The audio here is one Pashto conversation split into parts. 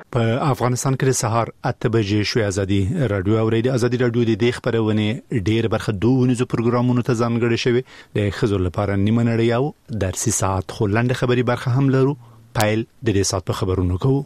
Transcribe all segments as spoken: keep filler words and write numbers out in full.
په افغانستان کې د سهار اته بجې شوې ازادي رادیو اوریدي ازادي رادیو د دې خبرونه ډېر برخه دوه پروګرامونو ته ځانګړي شوی د خزر لپاره نیمه نړۍ او درسي ساعت خو لاندې خبري برخه هم لرو پایل د دې ساعت په خبرونو کوو.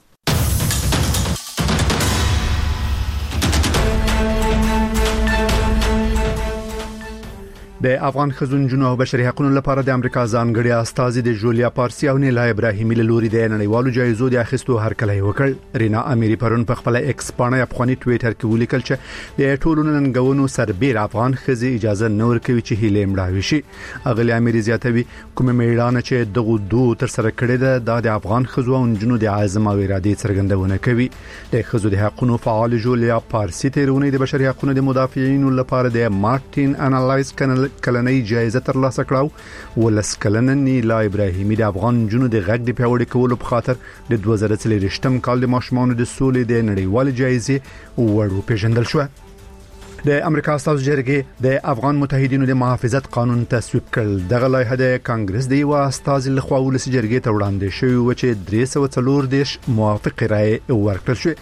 د افغان خزونجونو او بشري حقوقو لپاره د امریکا ځانګړي استازي د جولیا پارسي او نیلا ابراهیمي له لوري د نړیوالو جایزو د اخیستو هرکلی وکړ. رینا اميري پرون په خپل ایکس باندې افغاني ټوئیټر کې ولیکل چې د ټولو ننګونو سربېر افغان خزي اجازه نور کوي چې هیله مړاوي شي. اغلی اميري زیاتوي کوم میړانه چې دغه دوه تر سره کړي ده د افغان خزونجونو د عزم او ارادې څرګندونه کوي. د خزو د حقوقو فعال جولیا پارسي تیرونه د بشري حقوقو د مدافعینو لپاره د مارټین انالایز کنل کلنۍ جایزه ترلاسه کړو. ولس کلن نیلا ابراهیمي د افغان جنو د غږ د پیوړې کولو په خاطر د دوه زره څلورم کال د ماشومانو د سولې د نړیوال جایزې وړو پیژندل شو. د امریکا استازو جرګې د افغان متحدینو د محافظت قانون تصویب کړ. دغه لایحه د کانګرس د یو استاذ لخوا ولسی جرګې ته وړاندې شوی و چې درې سوه څلور دیش موافق رائے ورکړل شو.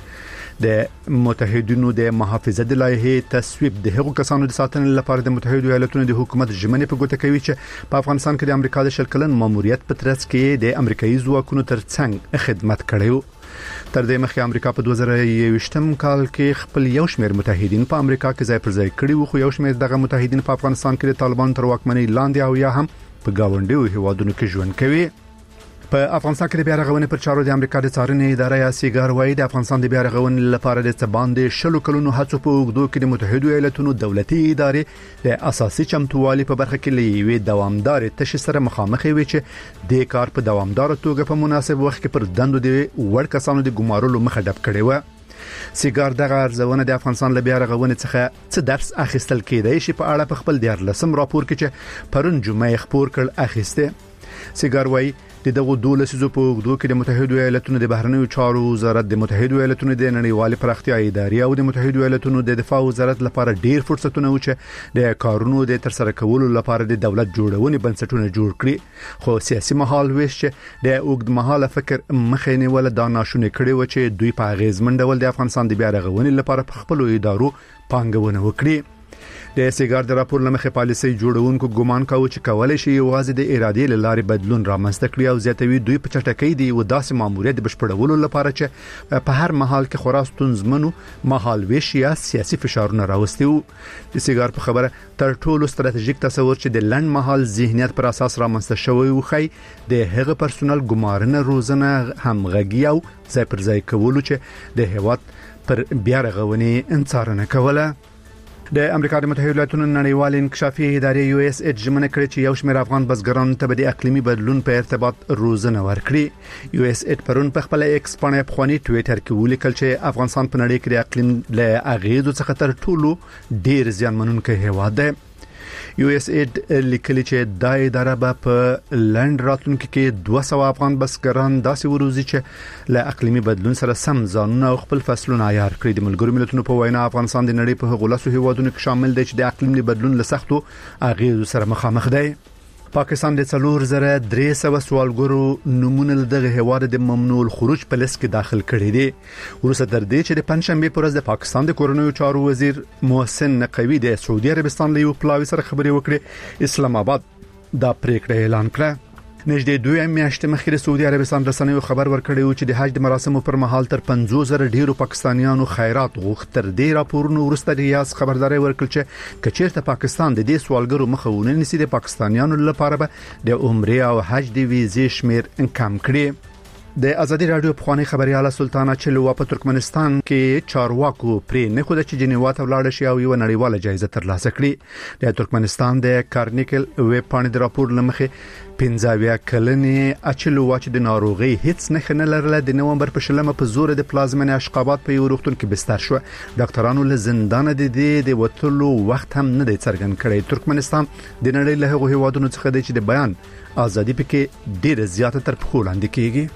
د متحدینو د محافظت د لایحې تصویب د هغو کسانو د ساتنې لپاره د متحده ایالاتونو د حکومت ژمنې په ګوته کوي چې په افغانستان کې د امریکا د شل کلن ماموریت په ترڅ کې د امریکایي ځواکونو ترڅنګ خدمت کړی و. تر دې مخکې امریکا په دوه زره یوویشتم کال کې خپل یو شمېر متحدین په امریکا کې ځای پر ځای کړي وو، خو یو شمېر دغه متحدین په افغانستان کې د طالبان تر واکمنۍ لاندې او یا هم په گاونډیو هیوادونو کې ژوند کوي. په افغانستان کې د بیا رغونې پر چارو د امریکا د څارنې ادارې یا سیګار وايي د افغانستان د بیا رغونې لپاره د څباندې شلو کلونو هڅو په اوږدو کې د متحده ایالاتونو دولتي ادارې د اساسي چمتووالي په برخه کې لوي دوامدار تشې سره مخامخ وي چې د کار په دوامدار توګه په مناسب وخت کې پر دندو د وړ کسانو د ګمارلو مخه ډب کړي و. سیګار دغه ارزونه د افغانستان له بیا رغونې څخه څه درس اخیستل کېدای شي په اړه په خپل دیارلسم راپور کې چې پرون جمعه خبر کړ اخیسته. سیګار وايي د دغه دولسیزو په اوږدو کې د متحده ایالاتونو د بهرنیو چارو وزارت، د متحده ایالاتونو د نړیوالې پراختیا ادارې او د متحده ایالاتونو د دفاع وزارت لپاره ډیر فرصتونه و چې د کارونو د ترسره کولو لپاره د دولت جوړونې بنسټونه جوړ کړي، خو سیاسي محال ویش چې د اوږد مهاله فکر مخې نیول دا ناشونې کړي و چې دوی په اغیزمن ډول د افغانستان د بیا رغونې لپاره په خپل ادارو پانګونه وکړي. د سیګار د راپور لمخې پالیسي جوړونکو ګومان کاوه چې کولای شي یوازې د ارادې لارې بدلون رامنځته کړي او زیاتوي دوی په چټکۍ دی و داسې ماموریت بشپړولو لپاره چې په هر محل کې خورا ستونزمنو محل ویش یا سیاسي فشارونه راوستي وو. د سیګار په خبره تر ټولو ستراتیژیک تصور چې د لنډ محل ذهنیت پر اساس رامنځته شوی و خی د هغه پرسونل ګمارنه روزنه همغږي او ځای پر ځای کولو چې د هیواد پر بیا رغونې انڅارنه کوله. د امریکا د متحده ایالاتونو نړیوال انکشافي ادارې یو اس ایچ ژمنه کړې چې یو شمېر افغان بزګرانو ته د اقلیمي بدلون په ارتباط روزنه ورکړي. یو اس ایچ پرون په خپل ایکس باندې پخوانی ټوئیټر کې ولیکل چې افغانستان په نړۍ کې د اقلیم له اغیزو څخه تر ټولو ډیر زیانمنونکی هیواد دی. یو اس ایډ لیکلي چې د اداره به په لند راتلونکو کې دوه سوه افغان بزګران داسې وروزي چې له اقلیمي بدلون سره سم ځانونه او خپل فصلونه عیار کړي. د ملګرو ملتونو په وینا افغانستان د نړۍ په هغو لسو هیوادونو کې شامل دی چې د اقلیمي بدلون له سختو اغیزو سره مخامخ دی. پاکستان د څلور زره درې سوه سوالګرو نمونه دغه هواد د ممنوع الخروج په لیست کې داخل کړي دي. ورسره تر دې چې د پنځشنبه پر ورځ د پاکستان د کورنیو چارو وزیر محسن نقوی د سعودي عربستان له یو پلاوي سره خبرې وکړې. اسلام آباد دا پریکړه اعلان کړه. نږدې دوه میاشتې مخکې د سعودي عربستان رسنیو خبر ورکړی و چې د حج د مراسمو پر مهال تر پنځوس زره ډیرو پاکستانیانو خیرات غوښت. تر دې راپورونو وروسته ریاض خبرداري ورکړه چې کچېرته پاکستان د دې سوالګرو مخه ونه نیسي د پاکستانیانو لپاره به د عمره او حج د ویزې شمیر کم کړي. د ازادي رادیو پخوانی خبرياله سلطانه چلوا په ترکمنستان کې چارواکو پرې نه خو د چجنیوا ته ولاړ شي او یو نړیواله جایزه ترلاسه کړي. د ترکمنستان د کارنیکل ویب پاڼې د راپور لمخې پنځاویا کلنې اچلوا چې د ناروغي هیڅ نه نه لرله د نومبر په شلمه په زور د پلازمن اشقابات په یو روغتون کې بستر شو. ډاکټرانو له زندان د دې د وټلو وخت هم نه دی څرګند کړی. ترکمنستان د نړۍ له هغو هیوادونو څخه دی چې د بیان ازادي پکې ډیره زیاته تر پخو لاندې کیږي.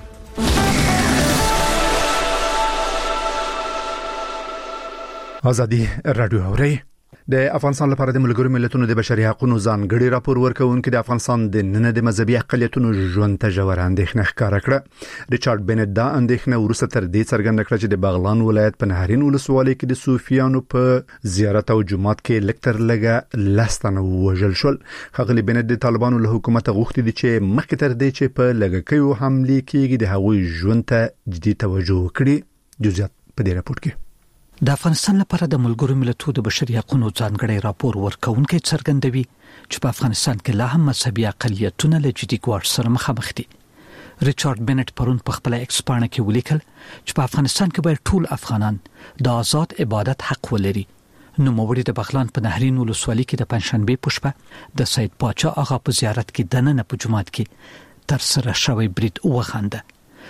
ازادي رادیو اوري د افغانستان لپاره د ملګرو ملتونو د بشري حقوقو ځانګړي راپور ورکوونکي د افغانستان د نن د مذهبي اقلیتونو ژوند ته ژور اندېښنه ښکاره کړه. ریچارډ بنټ دا اندېښنه ورسته تر دې څرګنده کړه چې د بغلان ولایت په نهرین ولسوالۍ کې د صوفیانو په زیارت او جماعت کې لکتر لګه لستنه وژل شول. ښاغلي بنټ د طالبانو له حکومت غوښتي دي چې مخکې تر دې چې په لګکیو حمله کېږي د هغوی ژوند ته جدي توجه وکړي. جزئیات په دې راپور کې. د افغانستان لپاره د ملګرو ملتونو د بشري حقوقو ځانګړي راپور ورکوونکي څرګندوي چې په افغانستان کې لا هم مذهبي اقلیتونه له جدي ګواښ سره مخامخ دي. ریچارډ بنټ پرون په خپل ایکس پاڼه کې ولیکل چې په افغانستان کې باید ټول افغانان د آزاد عبادت حق ولري. نو موږ د بغلان په نهرین ولسوالۍ کې د پنځشنبه په شپه د سید پاچا آغا په زیارت کې دننه په جماعت کې تر سره شوی برید وخانده.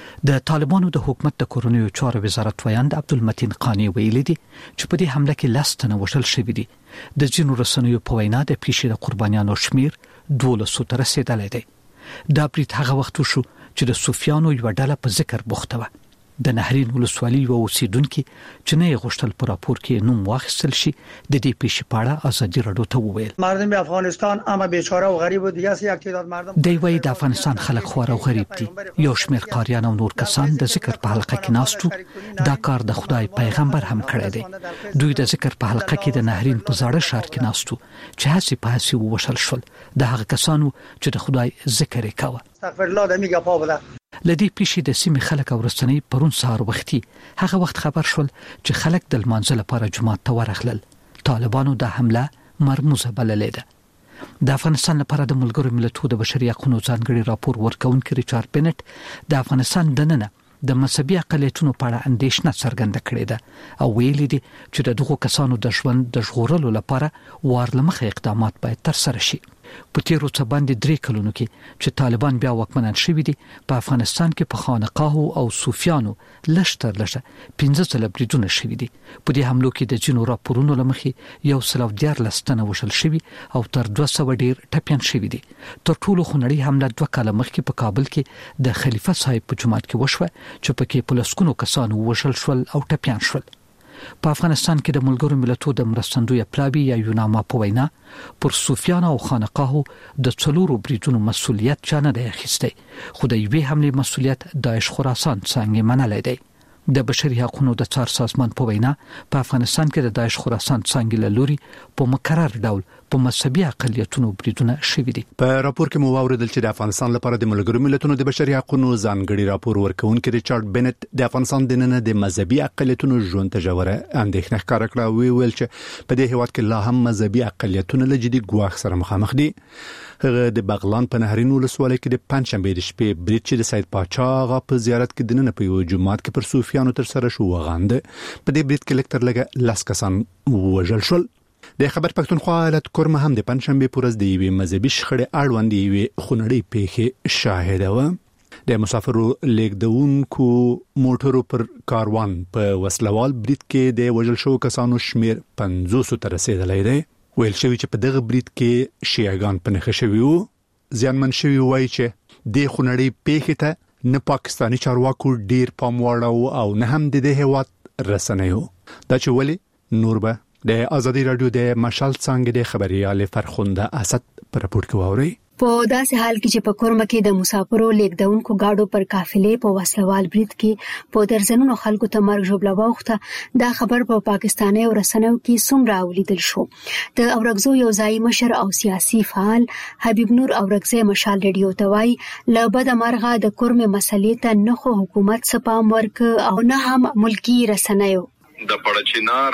د طالبانو د حکومت د کورونیو چارو وزارت ویاند عبدالمتین قانی ویلي دي چې په دې حمله کې لاستنه وشل شوې دي. د جنو رسنیو په وینا د پیښې د قربانیانو شمیر دولسو ته رسیدلی دی. دا برید هغه وخت شو چې د صوفیانو یو ډله په ذکر بوخته و. د نهرین ولسوالۍ یو اوسیدونکو چې نه غوښتل پر راپور کې نوم واخیستل شي د دې پیښې په اړه ازادي رادیو ته وویل مردم افغانستان اما بیچاره و غریب و دیگه است یک تعداد مردم دی وای د افغانستان خلک خوار او غریب دي. یو شمېر قاریان او نور کسان د ذکر په حلقه کې ناستو. دا کار د خدای پیغمبر هم کړی دی. دوی د ذکر په حلقه کې د نهرین په زاړه ښار کې ناستو چې هسي په هسي وشل شول. د هغه کسانو چې د خدای ذکر یې کاوه. استغفر الله د میګه پاوله لدی پیښې د سیمې خلک او رسنۍ پرون سهار وختي هغه وخت خبر شول چې خلک د لمانځه لپاره جماعت ته ورغلل. طالبانو د حمله مرموزه بللې ده. د افغانستان لپاره د ملګرو ملتونو د بشري حقوقو ځانګړي راپور ورکوونکي ریچارډ بنټ د افغانستان دننه د مذهبي اقلیتونو په اړه اندېښنه څرګنده کړې ده او ویلي دي چې د دغو کسانو د ژوند د ژغورلو لپاره وارلمخه اقدامات باید ترسره شي. په تیرو څه باندې درې کلونو کې چې طالبان بیا واکمنان شوي دي په افغانستان کې په خانقاهو او صوفیانو لشتر لشه پنځه څلور بریدونه شوي دي. په دې حملو کې د جنو راپورونو لمخې یو سل او دیارلس تنه وشل شوي او تر دوه سوه ډیر ټپیان شوي دي. تر ټولو خونړۍ حمله دوه کاله مخکې په کابل کې د خلیفه صاحب په جماعت کې وشوه چې پکې په لسګونو کسانو وشل شول او ټپیان شول. په افغانستان کې د ملګرو ملتونو د مرستندوی پلاوی یا یوناما په وینا پر صوفیانو او خانقاهو د څلورو بریدونو مسولیت چا نه دی اخیستی، خو د یوې حملې مسولیت داعش خراسان څنګه منلی دی. د بشري حقوقو د څار سازمان په وینا په افغانستان کې د داعش خراسان څنګه له لوري په مکرر ډول په مذهبي اقلیتونو بریدونه شوي دي. په راپور کې مو واوریدل چې د افغانستان لپاره د ملګرو ملتونو د بشري حقوقو ځانګړي راپور ورکوونکي ریچارډ بنټ د افغانستان د نن د مذهبي اقلیتونو ژوند ته ژوره اندېښنه ښکاره کړه او ویل چې په دې هیواد کې لا هم مذهبي اقلیتونه له جدي ګواښ سره مخامخ دي. هغه د بغلان په نهرین ولسوالۍ کې د پنځشنبه د شپې برید چې د سید پاچا آغا په زیارت کې د نن په یو جماعت کې پر صوفیانو تر سره شو وغانده. په دې برید کې لکتر لګه لاس کسان وژل شول. د خبر پښتونخوا ایالت کورمه هم د پنځشنبه پورز د یوې مذهبي شخړې اړوند یوې خونړۍ پیښې شاهده و. د مسافرو لیکدونکو موټرو پر کاروان په وسلوال برید کې د وژل شو کسانو شمیر پنځوس ته رسیدلی دی. ویل شوی چې په دغه برید کې شیعاګان په نښه شوي وو. زیانمن شوي وایي چې د خونړۍ پیښې ته نه پاکستاني چارواکو ډیر پام واړو او نه هم د دې هیواد رسنیو. دا چې ولې نور به د ازادي رادیو د مشال څنګه د خبريال فرخنده اسد پر راپور کې واوري. په داسې حال کې چې په کورمه کې د مسافرو لیکدونکو گاډو پر قافلې په وسلوال برید کې په درځنونو خلکو ته مرګ ژوبله واوښته. دا خبر په پاکستاني او رسنیو کې څومره ولیدل شو. د اورګزو یو ځای مشر او سیاسي فعال حبیب نور اورګزې مشال رادیو ته وایي له بده مرغه د کورمه مسلې ته نه خو حکومت سپام ورک او نه هم ملکی رسنیو. د پړچینار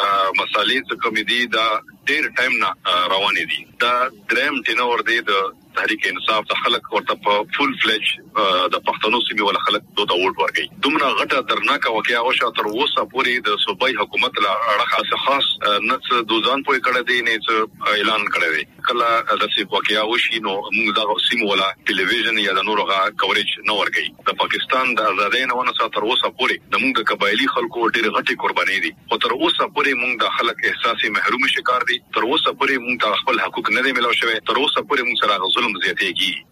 مسالې څخه کوم دي دا ډېر ټایم نه روانې دي. دا دریم ټینور دی د تحریک انصاف د خلک ورته په فول فلج د پښتنو سیمې ول خلک دوته ووټ ورکړي. دومره غټه درناکه واقعیا او شاته تر اوسه پورې د صوبایي حکومت لا اړه خاص نه دوزان پوي کړه دی نه اعلان کړی دی. کله د سی واقعیا وشي نو موږ دا سیمه ولا ټلویزیون یا د نورغه کوریج نه ورکړي. د پاکستان د آزادۍ نه ونه ساتر اوسه پورې د موږ قبایلی خلکو ډېر غټي قرباني دي. او تر اوسه پورې موږ د خلک احساسي محروم شکار دي. تر اوسه پورې موږ ته خپل حقوق نه دي ملو شوی. تر اوسه پورې موږ سره ظلم زیاتېږي.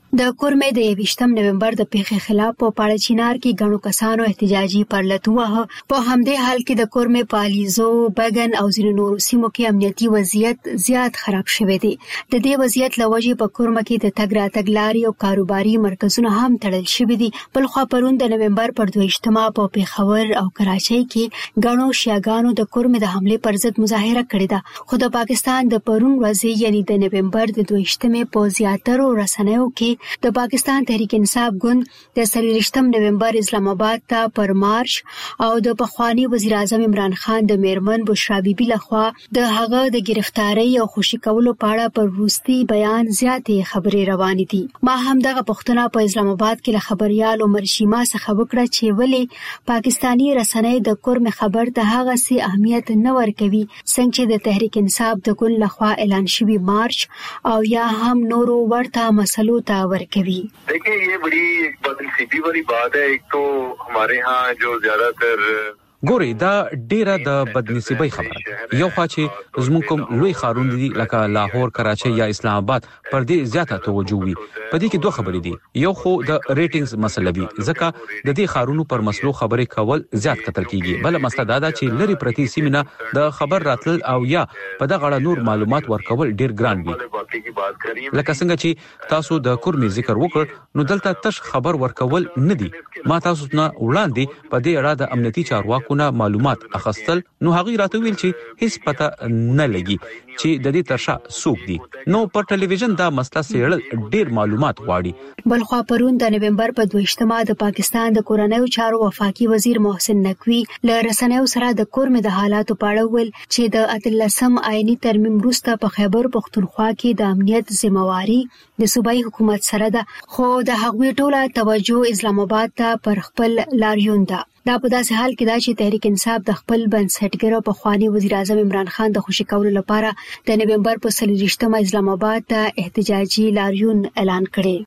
د کورمې د یویشتم نومبر د پیښې خلاف په پاړه چینار کې غنو کسانو احتجاجي پرلط وه. په همدې حال کې د کورمې پالیزو بګن او ځینو نورو سیمو کې امنیتي وضعیت زیات خراب شوی دی. د دې وضعیت لوجې په کورمه کې د تګ راتګ لارې او کاروباري مرکزونه هم تړل شوي دي. بل خو پرون د نومبر پر دویشتمه په پیښور او کراچۍ کې غنو شیاګانو د کورمې د حمله پر ضد مظاهره کړې ده. خو د پاکستان د پرون ورځې یعنی د نومبر د دویشتمه په زیاترو رسنیو کې د پاکستان تحریک انصاف ګوند د څلوېښتم نومبر اسلام آباد ته پر مارچ او د پخوانی وزیر اعظم عمران خان د میرمن بشرا بیبي لخوا د هغه د گرفتاری او خوشی کولو په اړه پر وروستي بیان زیاتې خبرې روانې دي. ما هم دغه پښتنه په اسلام آباد کې له خبريال عمر شیما څخه وکړه چې ولې پاکستانی رسنۍ د کورم خبر ته هغه سي اهمیت نه ورکوي څنګه چې د تحریک انصاف د ګوند لخوا اعلان شوی مارچ او یا هم نورو ورته مسلو ته ورکوي. देखिए ये बड़ी एक बदनसीबी वाली बात है. एक तो हमारे यहाँ जो ज्यादातर ګوري دا ډیره د بدنصیبۍ خبره یو خوا چې زموږ کوم لوی خارون دي لکه لاهور کراچۍ یا اسلام آباد پر دې زیاته توجه وي. په دې کې دوه خبرې دي. یو خو د ریټینګز مسله وي ځکه د دې خارونو پر مسلو خبرې کول زیات کتل کیږي. بل مسله دا ده چې لری پرتی سیمینه د خبر راتل او یا په دغه اړه نور معلومات ورکول ډیر ګران وي. لکه څنګه چې تاسو د کورمې ذکر وکړ نو دلته تش خبر ورکول نه دي. ما تاسو نه وړاندې په دې اړه د امنیتي چارواکو کونه معلومات اخستل نو هغه راته ویل چې هیڅ پته نه لګي چې د دې ترشا سوق دي. نو پر ټلویزیون دا مسله سیړل ډیر معلومات غواړي. بل خو پرون د نومبر په دویشتمه د پاکستان د کورنیو چارو وفاقي وزیر محسن نقوی له رسنیو سره د کورمې د حالاتو په اړه ویل چې د اتلسم آئینی ترمیم وروسته په خیبر پختونخوا کې د امنیت ذمہواری د صوبایي حکومت سره ده. خو د هغوی ټوله توجه اسلام آباد ته پر خپل لاریون ده. دا په داسې حال کې دا چې تحریک انصاف د خپل بنسټګر په خواني وزیر اعظم عمران خان د خوشی کولو لپاره د نومبر په څلوېښتمه اسلام آباد ته احتجاجي لاریون اعلان کړي.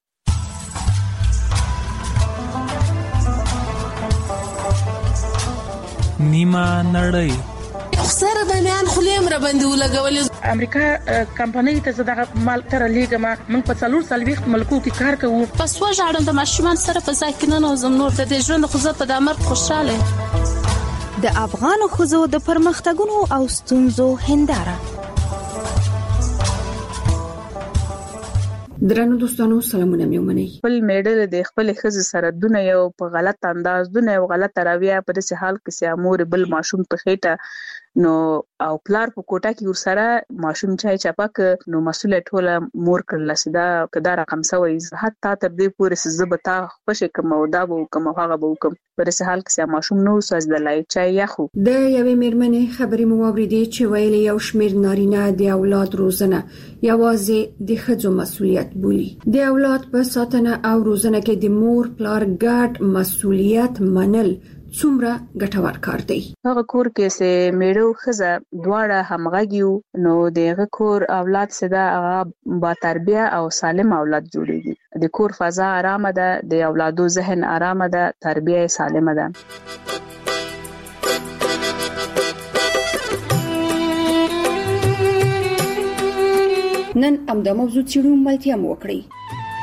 نیمه نړۍ سره د میان خلیم را باندې ولګول. امریکا کمپنۍ ته زداغه مال تر لیګه ما موږ په څلور سلويخت ملکو کې کار کوو. پس وژاړم د ماشومان سره په ځای کې نه نوزم نور د دې ژوند خو زه په د امر خوشاله. د افغان خوځو د پرمختګونو او ستونزو هنداره. درنو دوستانو سلامونه مې ومنئ. خپل میډل د خپل خزې سره دونه یو په غلط انداز دونه یو غلط راویه په داسې حال کې چې امور بل ماشوم په خېټه نو او پلار په کوټه کې ورسره ماشوم چای چپک نو مسؤل ټوله مور کړل سدا کدا رقم سوي حتی تر دې پورې زبتا خوشی کوم او دا وو کوم هغه وو کوم په داسې حال کې ماشوم نو ساز د لای چای یخو. د یوې میرمنې خبرې مو واوریدې چې ویلي یو شمیر نارینه د اولاد روزنه یوازې د ښځو مسؤلیت بولي. د اولاد په ساتنه او روزنه کې د مور پلار ګډ مسؤلیت منل څومره ګټور کار دی. هغه کور کې سه میړو خزه دواړه همغږیو نو دغه کور اولاد سدا هغه با تربیه او سالم اولاد جوړیږي. د کور فضا آرامه ده، د اولادو ذهن آرامه ده، تربیه سالمه ده. نن امدا موضوع چیرو ملتیا مو وکړي.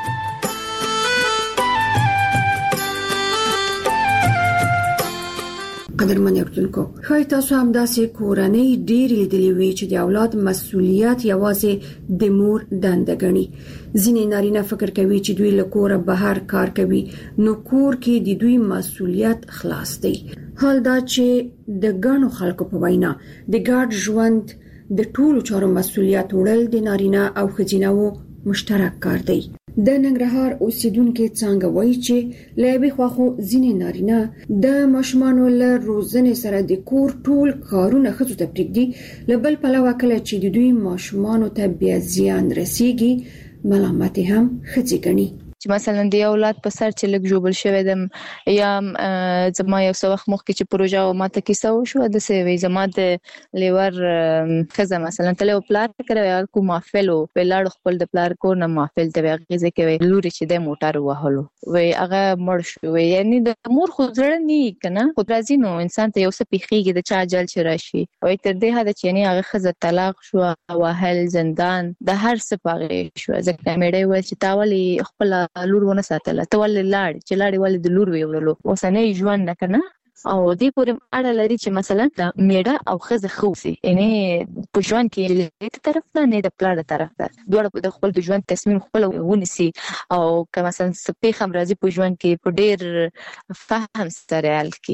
قدرمن اردوونکو خای تاسو هم داسې کورنۍ ډېرې لیدلې وي چې د اولاد مسؤلیت یوازې د مور دنده ګڼي. ځینې نارینه فکر کوي چې دوی له کوره بهر کار کوي نو کور کې د دوی مسؤلیت خلاص دی. حال دا چې د ګڼو خلکو په وینا د ګډ ژوند د ټولو چارو مسؤلیت وړل د نارینه او ښځینه مشترک کار دی. د ننګرهار اوسیدونکو څنګه وایي چې لایبي خواخو ځینې نارینه د ماشومانو له روزنې سره د کور ټول کارونه ښځو ته پرېږدي. له بل پلوه کله چې د دوی ماشومانو ته بیا زیان رسیږي ملامت هم ښځې ګڼي. چې مثلا د اولاد په سر چې لګ جوړ شوی دم یا زما یو څو وخت مخکې چې پروژه ماته کیسه وشو د سوي زما د لیور خزه مثلا تل پلان کړو کوم محفل په لاړ خپل د پلان کو نه محفل ته غیزه کوي لوري چې د موټر وهلو وای هغه مړ شو یعنی د مور خو ځړ نه کنه خو راځي نو انسان ته یو څه پیخیږي د چا جل چې راشي وای تر دې حد چې نه هغه خزه طلاق شو واهل زندان د هر څه پاغې شو ځکه مېړې ول چې تاولي خپل لور ونه ساتله تول لاړ چې لاړ ول د لور ویولو وسنه ژوند نه کنه او دې پورې اړه لري چې مثلا د میړه او خزه خوسي یعنی په ژوند کې له طرف نه د پلان طرف ته دوړ د خپل د ژوند تصمیم خپل ونیسي او که مثلا سپې خم راځي په ژوند کې په ډېر فهم سره حل کی